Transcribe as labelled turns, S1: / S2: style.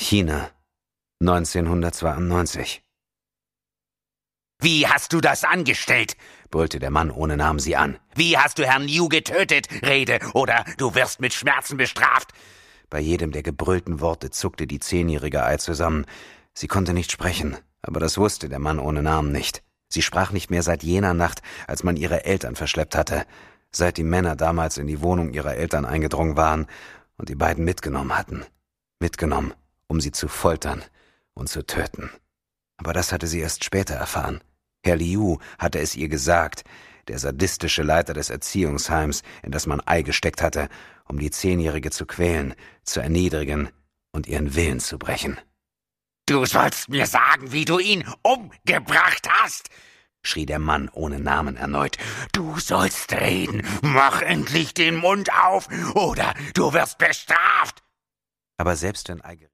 S1: China, 1992.
S2: »Wie hast du das angestellt?« brüllte der Mann ohne Namen sie an. »Wie hast du Herrn Liu getötet? Rede, oder du wirst mit Schmerzen bestraft!«
S1: Bei jedem der gebrüllten Worte zuckte die 10-jährige Ai zusammen. Sie konnte nicht sprechen, aber das wusste der Mann ohne Namen nicht. Sie sprach nicht mehr seit jener Nacht, als man ihre Eltern verschleppt hatte, seit die Männer damals in die Wohnung ihrer Eltern eingedrungen waren und die beiden mitgenommen hatten. Mitgenommen, um sie zu foltern und zu töten. Aber das hatte sie erst später erfahren. Herr Liu hatte es ihr gesagt, der sadistische Leiter des Erziehungsheims, in das man Ai gesteckt hatte, um die 10-Jährige zu quälen, zu erniedrigen und ihren Willen zu brechen.
S2: »Du sollst mir sagen, wie du ihn umgebracht hast«, schrie der Mann ohne Namen erneut. »Du sollst reden, mach endlich den Mund auf, oder du wirst bestraft!«
S1: Aber selbst wenn Ai